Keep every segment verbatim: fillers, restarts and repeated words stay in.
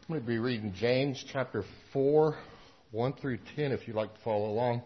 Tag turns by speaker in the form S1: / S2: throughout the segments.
S1: I'm going to be reading James chapter four, one through ten, if you'd like to follow along.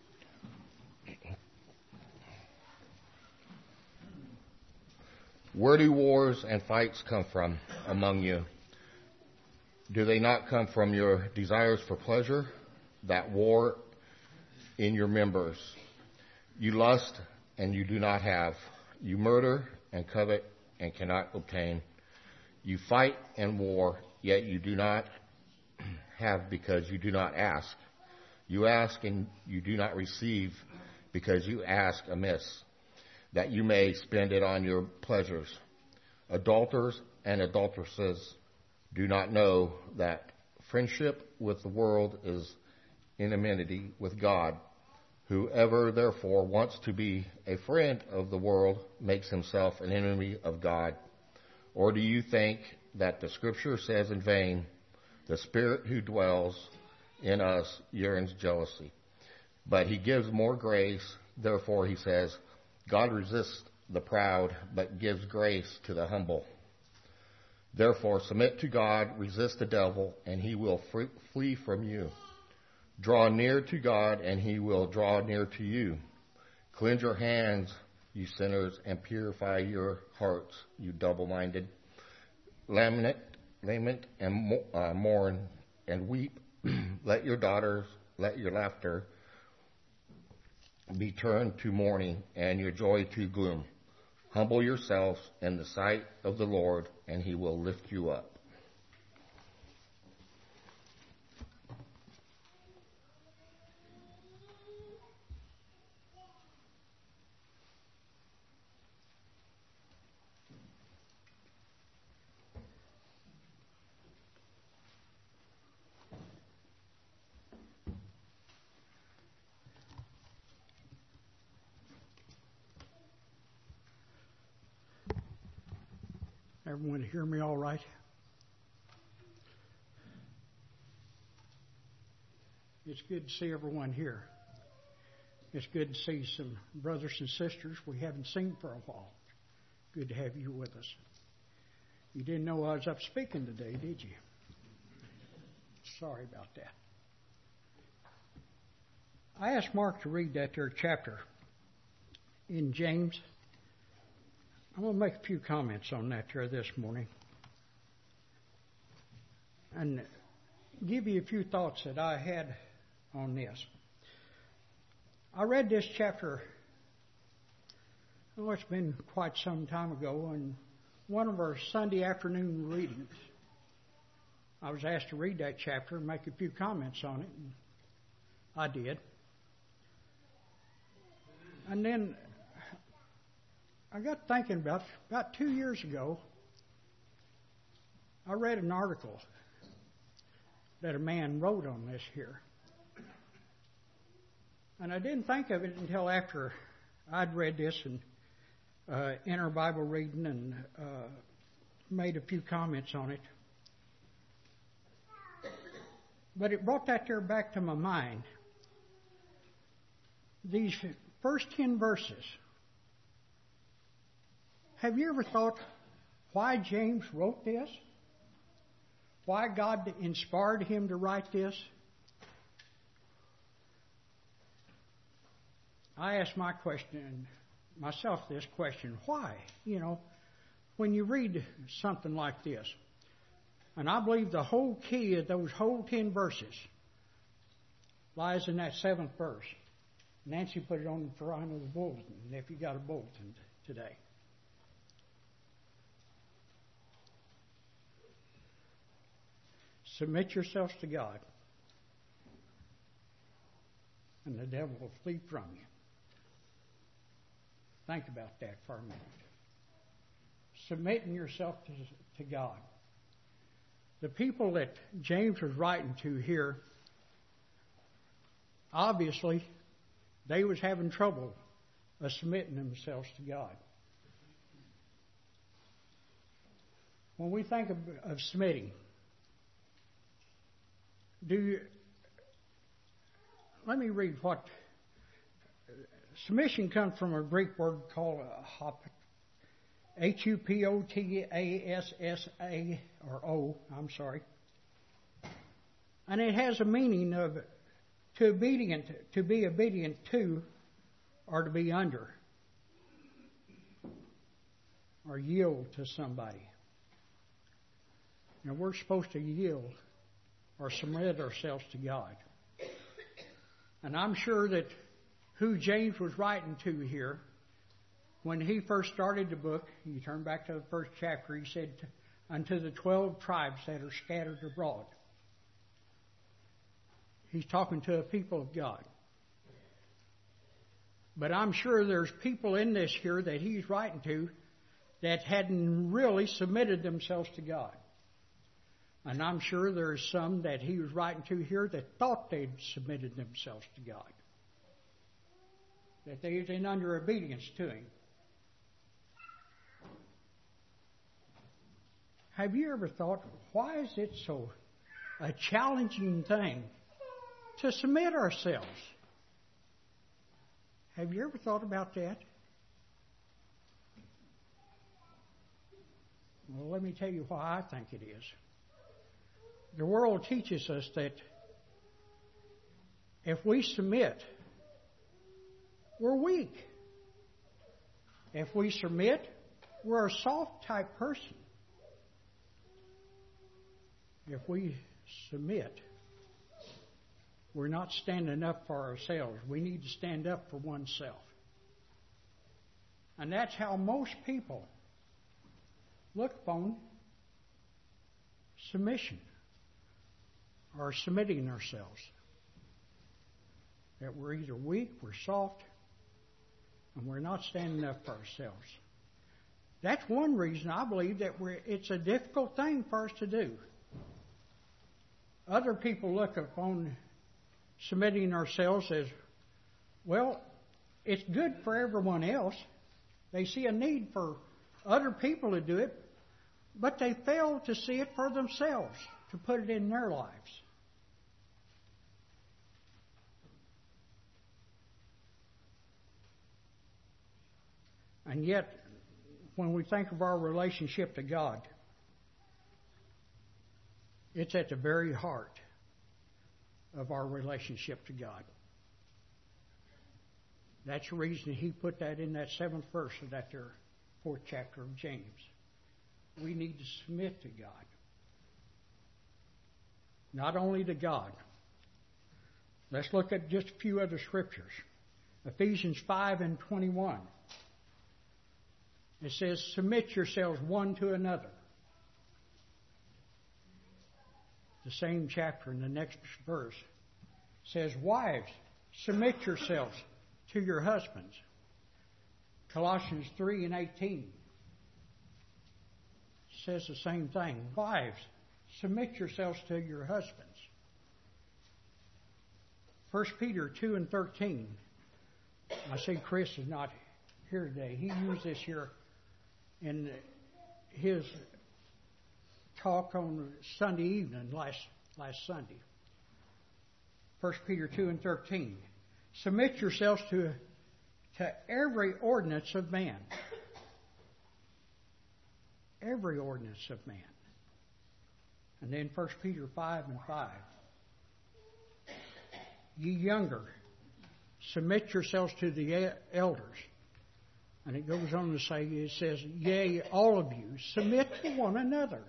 S1: Where do wars and fights come from among you? Do they not come from your desires for pleasure that war in your members? You lust and you do not have. You murder and covet and cannot obtain. You fight and war, yet you do not have because you do not ask. You ask and you do not receive because you ask amiss, that you may spend it on your pleasures. Adulterers and adulteresses do not know that friendship with the world is enmity with God. Whoever therefore wants to be a friend of the world makes himself an enemy of God. Or do you think that the Scripture says in vain, the Spirit who dwells in us yearns jealousy? But he gives more grace. Therefore he says, God resists the proud, but gives grace to the humble. Therefore submit to God, resist the devil, and he will flee from you. Draw near to God, and he will draw near to you. Cleanse your hands, you sinners, and purify your hearts, you double-minded. Lament, lament and uh, mourn and weep. Let your daughters, let your laughter be turned to mourning, and your joy to gloom. Humble yourselves in the sight of the Lord, and he will lift you up.
S2: Everyone hear me all right? It's good to see everyone here. It's good to see some brothers and sisters we haven't seen for a while. Good to have you with us. You didn't know I was up speaking today, did you? Sorry about that. I asked Mark to read that there chapter in James. I'm going to make a few comments on that here this morning and give you a few thoughts that I had on this. I read this chapter, oh, it's been quite some time ago, in one of our Sunday afternoon readings. I was asked to read that chapter and make a few comments on it, and I did. And then I got thinking about, about two years ago, I read an article that a man wrote on this here. And I didn't think of it until after I'd read this and uh, in our Bible reading and uh, made a few comments on it. But it brought that there back to my mind. These first ten verses. Have you ever thought why James wrote this? Why God inspired him to write this? I asked my question, myself this question, why? You know, when you read something like this, and I believe the whole key of those whole ten verses lies in that seventh verse. Nancy put it on the front of the bulletin, if you got a bulletin today. Submit yourselves to God, and the devil will flee from you. Think about that for a minute. Submitting yourself to, to God. The people that James was writing to here, obviously, they was having trouble of submitting themselves to God. When we think of, of submitting, Do you, let me read what submission comes from a Greek word called hop, H U P O T A S S A, or O, I'm sorry. And it has a meaning of to obedient, to be obedient to, or to be under, or yield to somebody. Now we're supposed to yield or submit ourselves to God. And I'm sure that who James was writing to here, when he first started the book, you turn back to the first chapter, he said, unto the twelve tribes that are scattered abroad. He's talking to a people of God. But I'm sure there's people in this here that he's writing to that hadn't really submitted themselves to God. And I'm sure there's some that he was writing to here that thought they'd submitted themselves to God. That they was in under obedience to Him. Have you ever thought, why is it so a challenging thing to submit ourselves? Have you ever thought about that? Well, let me tell you why I think it is. The world teaches us that if we submit, we're weak. If we submit, we're a soft type person. If we submit, we're not standing up for ourselves. We need to stand up for oneself. And that's how most people look upon submission or submitting ourselves. That we're either weak, we're soft, and we're not standing up for ourselves. That's one reason I believe that we're, it's a difficult thing for us to do. Other people look upon submitting ourselves as, well, it's good for everyone else. They see a need for other people to do it, but they fail to see it for themselves, to put it in their lives. And yet, when we think of our relationship to God, it's at the very heart of our relationship to God. That's the reason he put that in that seventh verse of that there fourth chapter of James. We need to submit to God. Not only to God. Let's look at just a few other scriptures. Ephesians five and twenty-one. It says, submit yourselves one to another. The same chapter in the next verse says, wives, submit yourselves to your husbands. Colossians three and eighteen says the same thing. Wives, submit yourselves to your husbands. First Peter two and thirteen. I see Chris is not here today. He used this here in his talk on Sunday evening, last last Sunday. First Peter two and thirteen. Submit yourselves to, to every ordinance of man. Every ordinance of man. And then First Peter five and five. Ye younger, submit yourselves to the elders. And it goes on to say, it says, yea, all of you, submit to one another.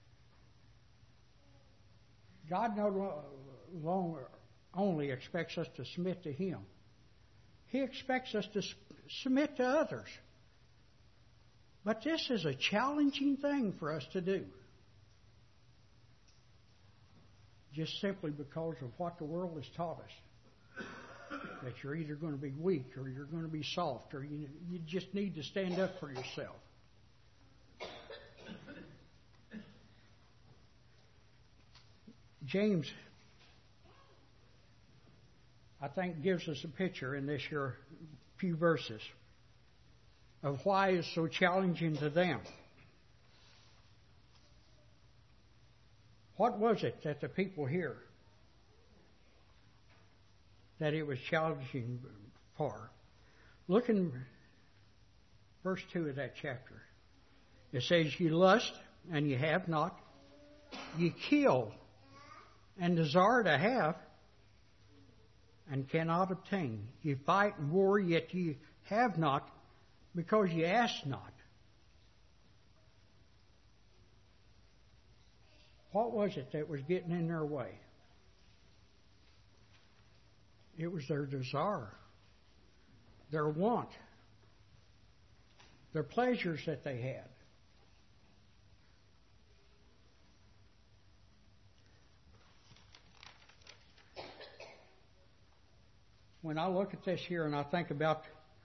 S2: God no longer only expects us to submit to Him. He expects us to submit to others. But this is a challenging thing for us to do. Just simply because of what the world has taught us. That you're either going to be weak or you're going to be soft or you, you just need to stand up for yourself. James, I think, gives us a picture in this here few verses of why it's so challenging to them. What was it that the people here that it was challenging for? Look in verse two of that chapter. It says, ye lust, and ye have not. Ye kill, and desire to have, and cannot obtain. You fight and war, yet you have not, because you ask not. What was it that was getting in their way? It was their desire, their want, their pleasures that they had. When I look at this here and I think about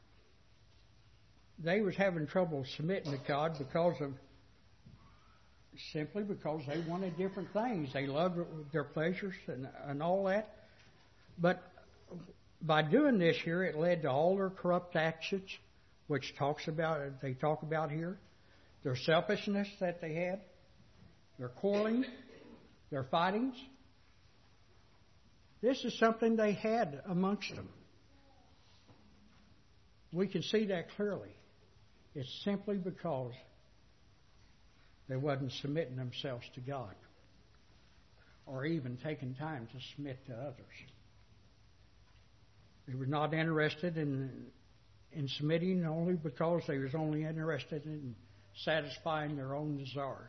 S2: they was having trouble submitting to God because of simply because they wanted different things. They loved their pleasures and, and all that. But by doing this here, it led to all their corrupt actions, which talks about they talk about here, their selfishness that they had, their quarreling, their fightings. This is something they had amongst them. We can see that clearly. It's simply because they wasn't submitting themselves to God or even taking time to submit to others. They were not interested in in submitting only because they was only interested in satisfying their own desires.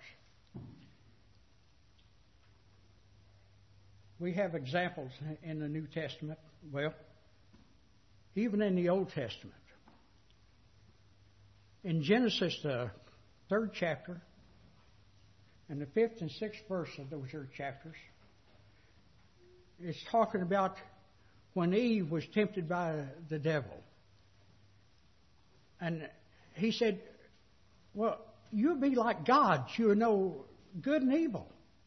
S2: We have examples in the New Testament, well, even in the Old Testament. In Genesis, the third chapter, and the fifth and sixth verse of those third chapters, it's talking about when Eve was tempted by the devil. And he said, well, you'll be like God. You'll know good and evil.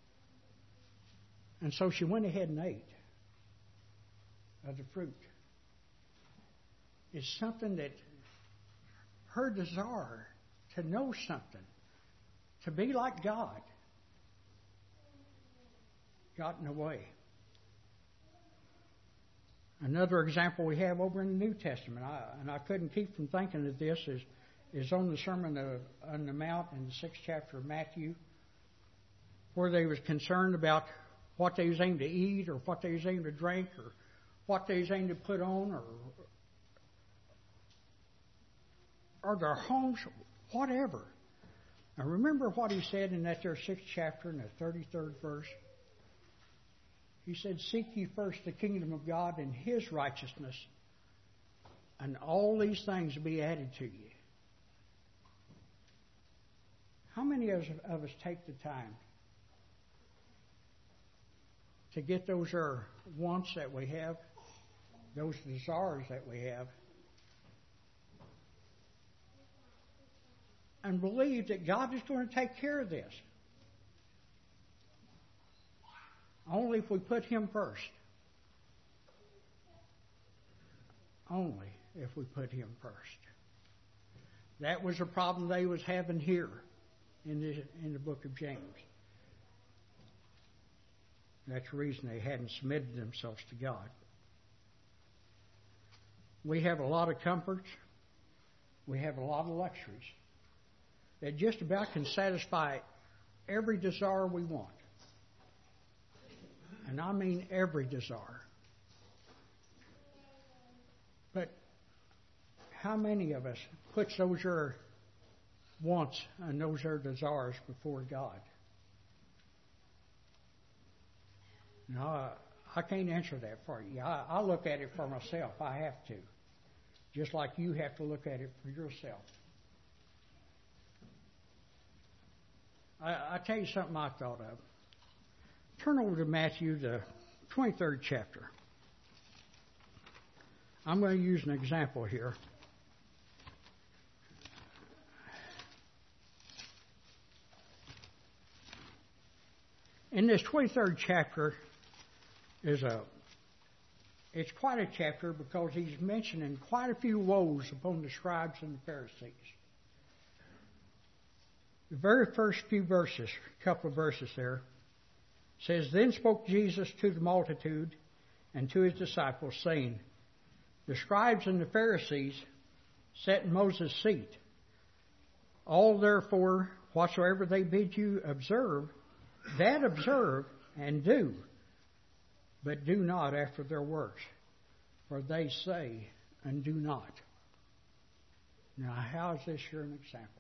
S2: And so she went ahead and ate of the fruit. It's something that her desire to know something, to be like God, got in the way. Another example we have over in the New Testament, I, and I couldn't keep from thinking of this, is, is on the Sermon of, on the Mount in the sixth chapter of Matthew, where they was concerned about what they was aimed to eat, or what they was aimed to drink, or what they was aimed to put on, or or their homes, whatever. Now remember what he said in that there sixth chapter in the thirty-third verse? He said, seek ye first the kingdom of God and His righteousness, and all these things will be added to you. How many of us, of us take the time to get those are wants that we have, those desires that we have, and believe that God is going to take care of this? Only if we put Him first. Only if we put Him first. That was a problem they was having here in the, in the book of James. That's the reason they hadn't submitted themselves to God. We have a lot of comforts. We have a lot of luxuries that just about can satisfy every desire we want. And I mean every desire. But how many of us puts those are wants and those are desires before God? No, I can't answer that for you. I, I look at it for myself. I have to. Just like you have to look at it for yourself. I, I tell you something I thought of. Turn over to Matthew, the twenty-third chapter. I'm going to use an example here. In this twenty-third chapter is a, it's quite a chapter because he's mentioning quite a few woes upon the scribes and the Pharisees. The very first few verses, a couple of verses there, says, Then spoke Jesus to the multitude and to his disciples, saying, The scribes and the Pharisees sat in Moses' seat. All therefore, whatsoever they bid you observe, that observe and do, but do not after their works, for they say and do not. Now, how is this here an example?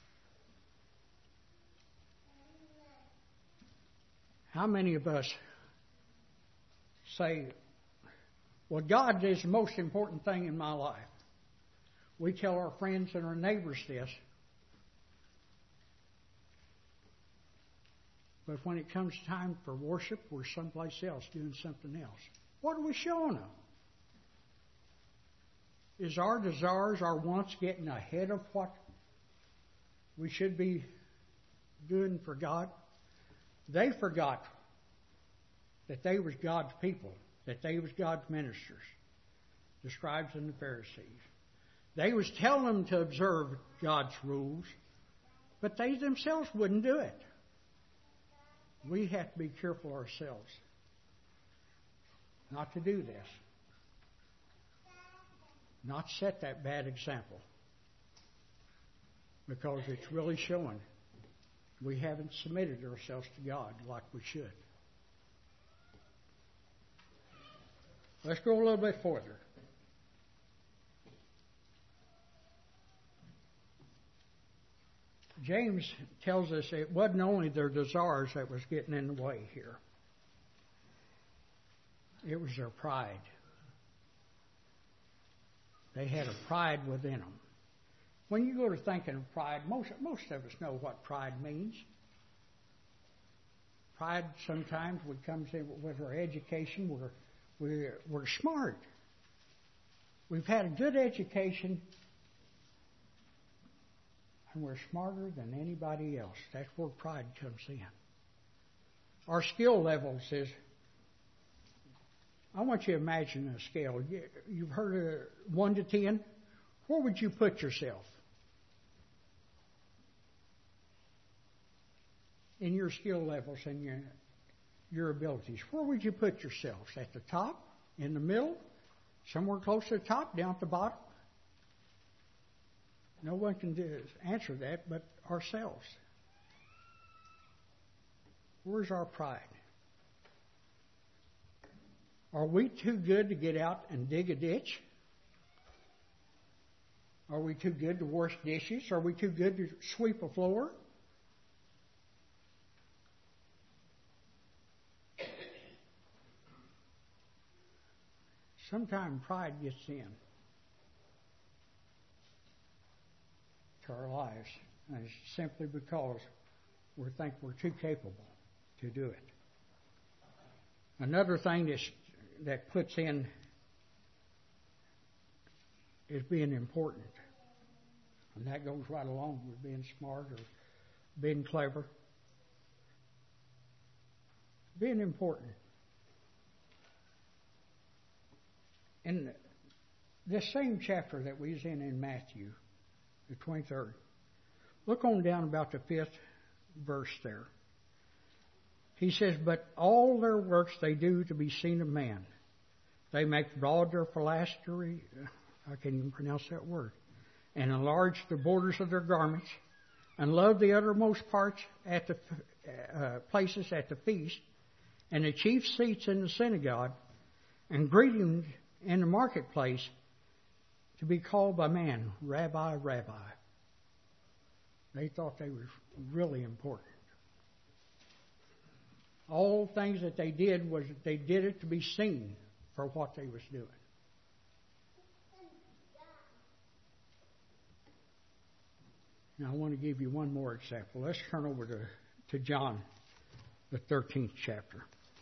S2: How many of us say, well, God is the most important thing in my life? We tell our friends and our neighbors this. But when it comes time for worship, we're someplace else doing something else. What are we showing them? Is our desires, our wants getting ahead of what we should be doing for God? They forgot that they was God's people, that they was God's ministers, the scribes and the Pharisees. They was telling them to observe God's rules, but they themselves wouldn't do it. We have to be careful ourselves not to do this, not set that bad example, because it's really showing we haven't submitted ourselves to God like we should. Let's go a little bit further. James tells us it wasn't only their desires that was getting in the way here. It was their pride. They had a pride within them. When you go to thinking of pride, most, most of us know what pride means. Pride sometimes when it comes in with our education, we're, we're, we're smart. We've had a good education, and we're smarter than anybody else. That's where pride comes in. Our skill levels is, I want you to imagine a scale. You've heard of one to ten. Where would you put yourself in your skill levels and your, your abilities? Where would you put yourselves? At the top? In the middle? Somewhere close to the top? Down at the bottom? No one can do, answer that but ourselves. Where's our pride? Are we too good to get out and dig a ditch? Are we too good to wash dishes? Are we too good to sweep a floor? Sometimes pride gets in to our lives, and it's simply because we think we're too capable to do it. Another thing that's, that puts in is being important, and that goes right along with being smart or being clever. Being important. In this same chapter that we was in in Matthew, the twenty-third, look on down about the fifth verse there. He says, but all their works they do to be seen of man. They make broad their phylactery, I can't even pronounce that word, and enlarge the borders of their garments, and love the uttermost parts at the uh, places at the feast, and the chief seats in the synagogue, and greeting in the marketplace, to be called by man, Rabbi, Rabbi. They thought they were really important. All things that they did was that they did it to be seen for what they was doing. Now I want to give you one more example. Let's turn over to, to John, the thirteenth chapter.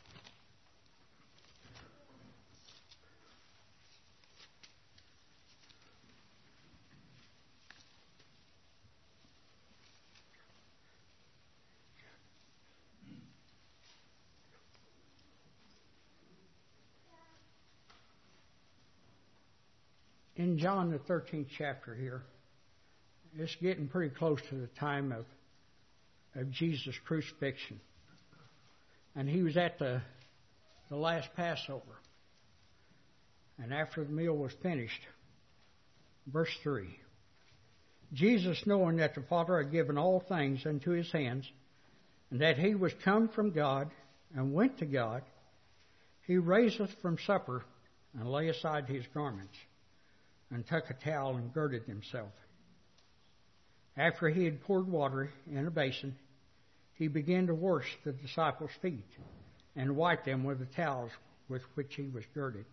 S2: In John, the thirteenth chapter here, it's getting pretty close to the time of, of Jesus' crucifixion. And he was at the, the last Passover. And after the meal was finished, verse three, Jesus, knowing that the Father had given all things into his hands, and that he was come from God and went to God, He raiseth from supper, and lay aside his garments, and took a towel and girded himself. After he had poured water in a basin, he began to wash the disciples' feet, and wipe them with the towels with which he was girded.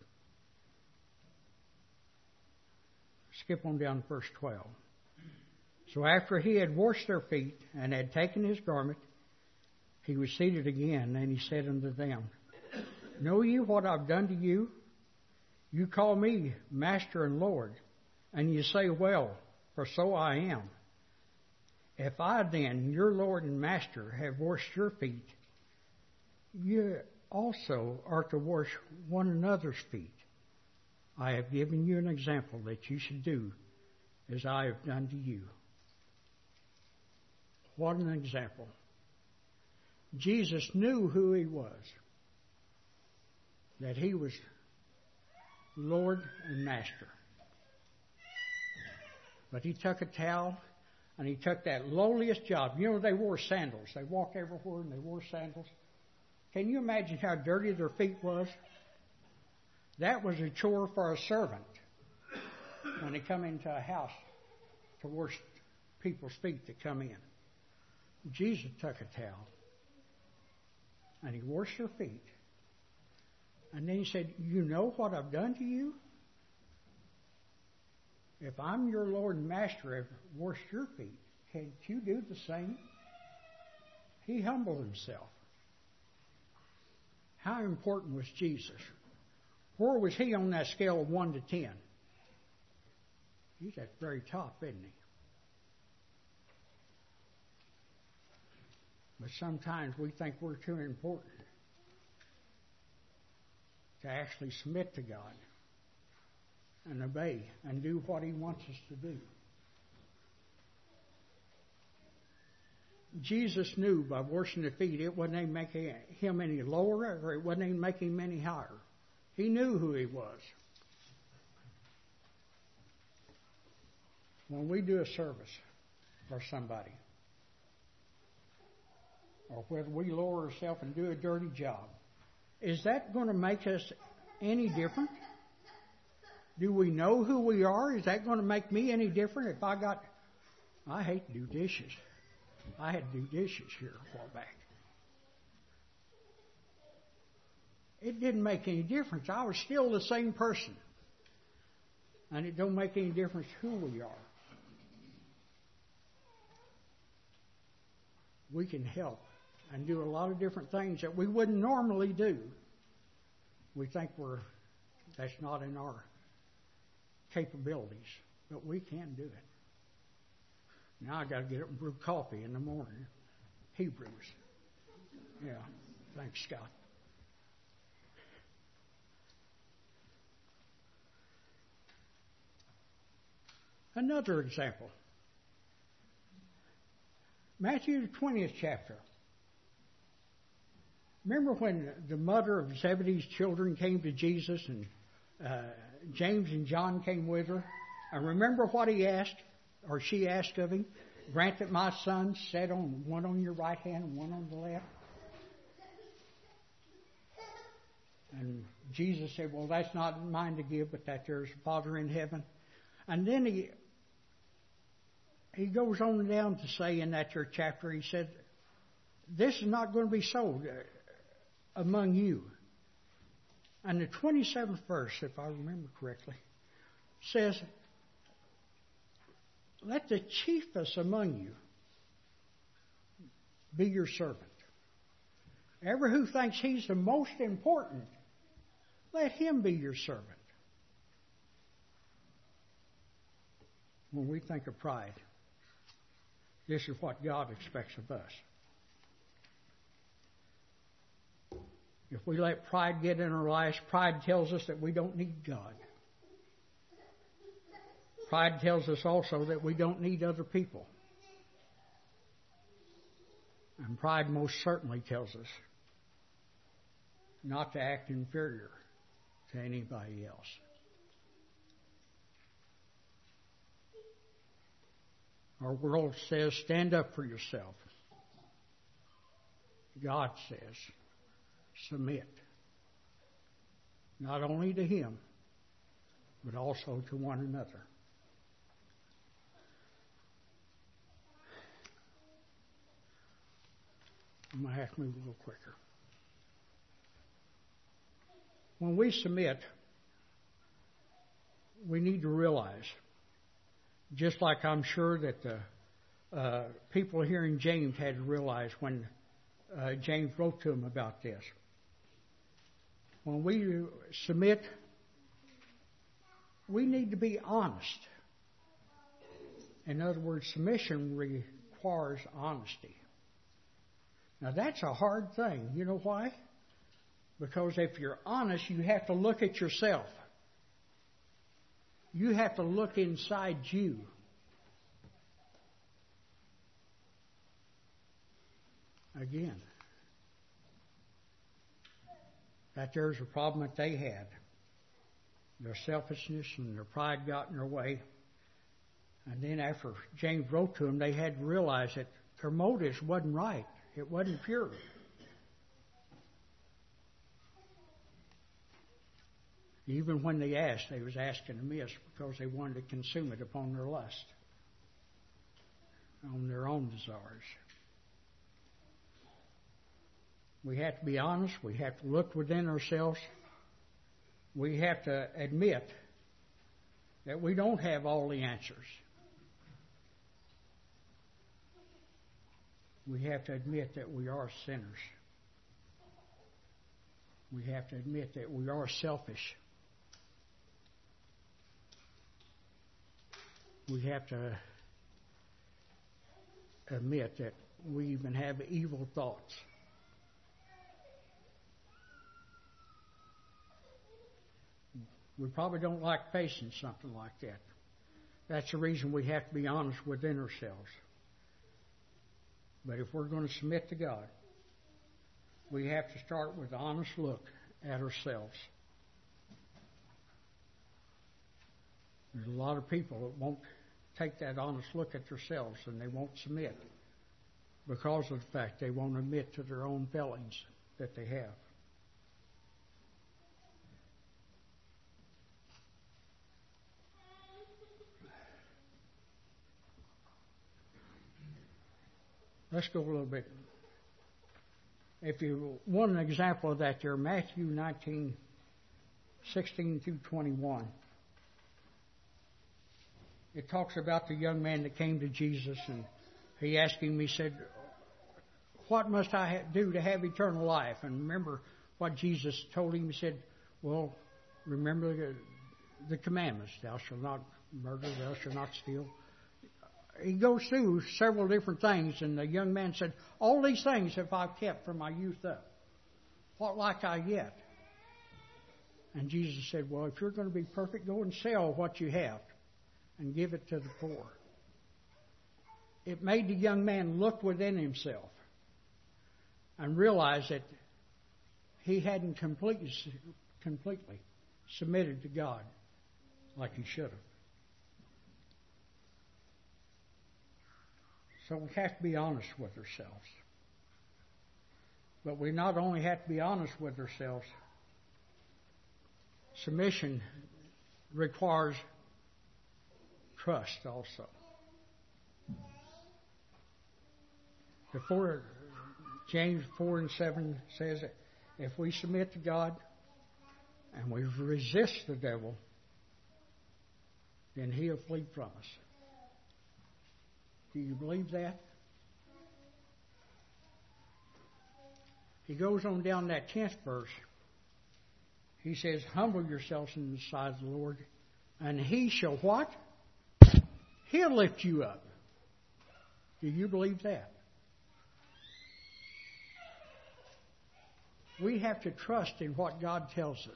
S2: Skip on down to verse twelve. So after he had washed their feet, and had taken his garment, he was seated again, and he said unto them, Know ye what I've done to you? You call me Master and Lord, and you say, Well, for so I am. If I then, your Lord and Master, have washed your feet, you also are to wash one another's feet. I have given you an example that you should do as I have done to you. What an example. Jesus knew who he was, that he was Lord and Master. But he took a towel and he took that lowliest job. You know, they wore sandals. They walked everywhere and they wore sandals. Can you imagine how dirty their feet was? That was a chore for a servant when they come into a house to wash people's feet that come in. Jesus took a towel and he washed their feet. And then he said, You know what I've done to you? If I'm your Lord and Master, I've washed your feet. Can't you do the same? He humbled himself. How important was Jesus? Where was he on that scale of one to ten? He's at the very top, isn't he? But sometimes we think we're too important to actually submit to God and obey and do what he wants us to do. Jesus knew by washing the feet it wasn't making him any lower or it wasn't even making him any higher. He knew who he was. When we do a service for somebody, or whether we lower ourselves and do a dirty job, is that going to make us any different? Do we know who we are? Is that going to make me any different if I got... I hate to do dishes. I had to do dishes here a while back. It didn't make any difference. I was still the same person. And it don't make any difference who we are. We can help and do a lot of different things that we wouldn't normally do. We think we're that's not in our capabilities, but we can do it. Now I got to get up and brew coffee in the morning. Hebrews. Yeah, thanks, Scott. Another example. Matthew, the twentieth chapter. Remember when the mother of Zebedee's children came to Jesus and uh, James and John came with her? And remember what he asked, or she asked of him? Grant that my sons sit on one on your right hand and one on the left. And Jesus said, well, that's not mine to give, but that there's a Father in heaven. And then he he goes on down to say in that third chapter, he said, this is not going to be so among you. And the twenty-seventh verse, if I remember correctly, says, let the chiefest among you be your servant. Every who thinks he's the most important, let him be your servant. When we think of pride, this is what God expects of us. If we let pride get in our lives, pride tells us that we don't need God. Pride tells us also that we don't need other people. And pride most certainly tells us not to act inferior to anybody else. Our world says, stand up for yourself. God says, submit. not only to Him, but also to one another. I'm going to have to move a little quicker. When we submit, we need to realize, just like I'm sure that the uh, people here in James had to realize when uh, James wrote to them about this. When we submit, we need to be honest. In other words, submission requires honesty. Now, that's a hard thing. You know why? Because if you're honest, you have to look at yourself. You have to look inside you. Again, that there's a problem that they had. Their selfishness and their pride got in their way. And then after James wrote to them, they had to realize that their motives wasn't right. It wasn't pure. Even when they asked, they was asking amiss because they wanted to consume it upon their lust, on their own desires. We have to be honest. We have to look within ourselves. We have to admit that we don't have all the answers. We have to admit that we are sinners. We have to admit that we are selfish. We have to admit that we even have evil thoughts. We probably don't like facing something like that. That's the reason we have to be honest within ourselves. But if we're going to submit to God, we have to start with an honest look at ourselves. There's a lot of people that won't take that honest look at themselves, and they won't submit because of the fact they won't admit to their own failings that they have. Let's go a little bit. If you want an example of that, there, Matthew nineteen, sixteen through twenty-one. It talks about the young man that came to Jesus, and he asked him, he said, what must I do to have eternal life? And remember what Jesus told him. He said, well, remember the, the commandments. Thou shalt not murder, thou shalt not steal. He goes through several different things, and the young man said, all these things have I kept from my youth up. What lack I yet? And Jesus said, well, if you're going to be perfect, go and sell what you have and give it to the poor. It made the young man look within himself and realize that he hadn't completely, completely submitted to God like he should have. So we have to be honest with ourselves. But we not only have to be honest with ourselves, submission requires trust also. Before James four and seven says that if we submit to God and we resist the devil, then he'll flee from us. Do you believe that? He goes on down that tenth verse. He says, humble yourselves in the sight of the Lord, and he shall what? He'll lift you up. Do you believe that? We have to trust in what God tells us.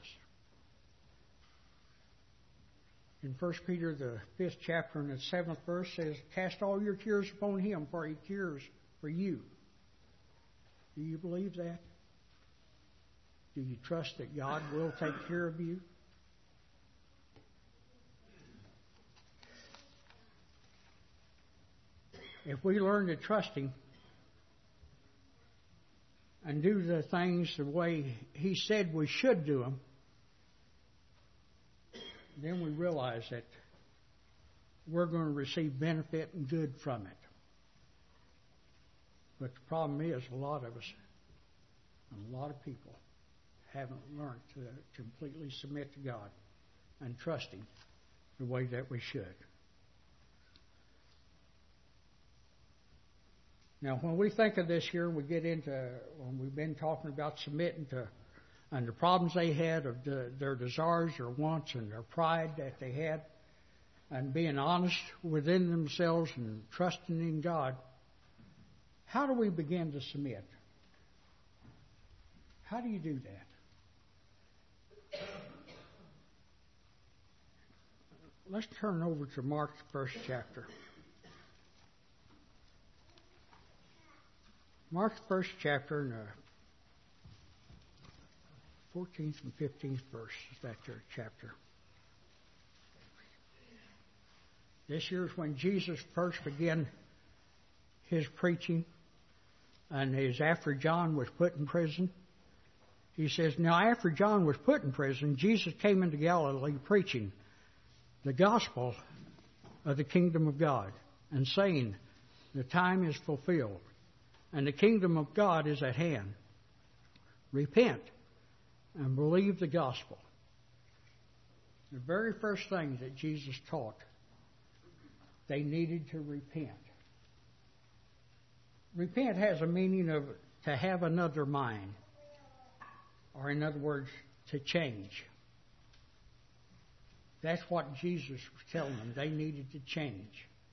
S2: In First Peter, the fifth chapter and the seventh verse says, cast all your cares upon him, for he cares for you. Do you believe that? Do you trust that God will take care of you? If we learn to trust him and do the things the way he said we should do them, then we realize that we're going to receive benefit and good from it. But the problem is, a lot of us, and a lot of people, haven't learned to completely submit to God and trust Him the way that we should. Now, when we think of this here, we get into, when we've been talking about submitting to, and the problems they had of the, their desires, their wants, and their pride that they had, and being honest within themselves and trusting in God, how do we begin to submit? How do you do that? Let's turn over to Mark's first chapter. Mark's first chapter in the fourteenth and fifteenth verse is that third chapter. This year is when Jesus first began his preaching, and it is after John was put in prison. He says, now after John was put in prison, Jesus came into Galilee preaching the gospel of the kingdom of God, and saying, the time is fulfilled, and the kingdom of God is at hand. Repent and believe the gospel. The very first thing that Jesus taught, they needed to repent. Repent has a meaning of to have another mind, or in other words, to change. That's what Jesus was telling them. They needed to change.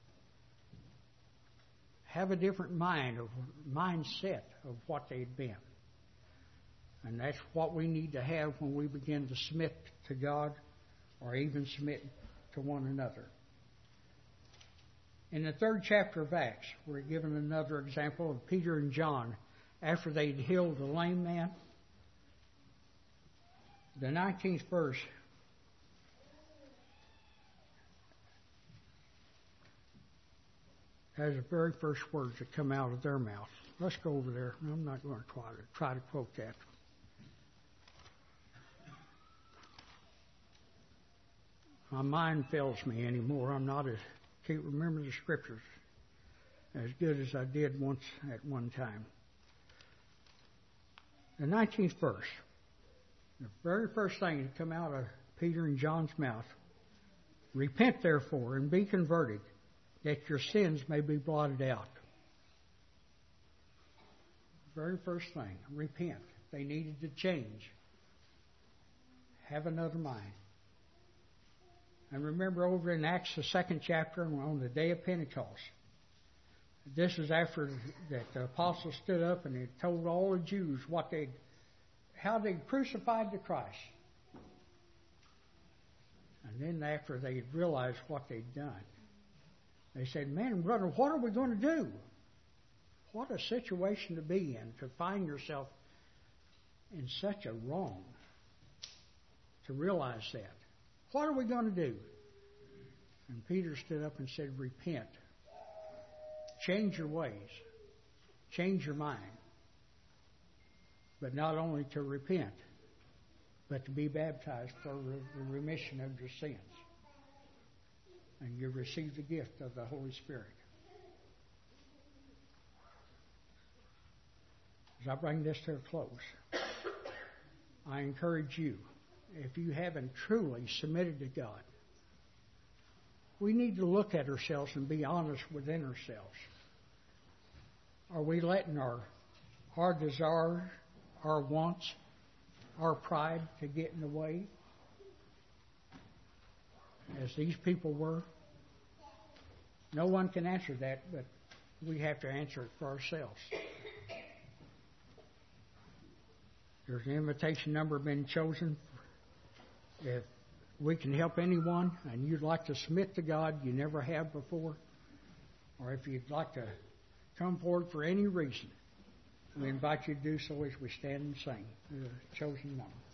S2: Have a different mind, of mindset of what they'd been. And that's what we need to have when we begin to submit to God, or even submit to one another. In the third chapter of Acts, we're given another example of Peter and John after they'd healed the lame man. The nineteenth verse has the very first words that come out of their mouth. Let's go over there. I'm not going to try to, try to quote that. My mind fails me anymore. I'm not as can't remember the scriptures as good as I did once at one time. The nineteenth verse, the very first thing that come out of Peter and John's mouth, repent therefore and be converted, that your sins may be blotted out. Very first thing, repent. They needed to change. Have another mind. And remember over in Acts, the second chapter, on the day of Pentecost. This is after that the apostles stood up and they told all the Jews what they, how they crucified the Christ. And then after they had realized what they'd done, they said, man, brother, what are we going to do? What a situation to be in, to find yourself in such a wrong, to realize that. What are we going to do? And Peter stood up and said, repent. Change your ways. Change your mind. But not only to repent, but to be baptized for the remission of your sins. And you receive the gift of the Holy Spirit. As I bring this to a close, I encourage you, if you haven't truly submitted to God, we need to look at ourselves and be honest within ourselves. Are we letting our, our desires, our wants, our pride to get in the way, as these people were? No one can answer that, but we have to answer it for ourselves. There's an invitation number been chosen. If we can help anyone and you'd like to submit to God, you never have before, or if you'd like to come forward for any reason, we invite you to do so as we stand and sing the chosen number.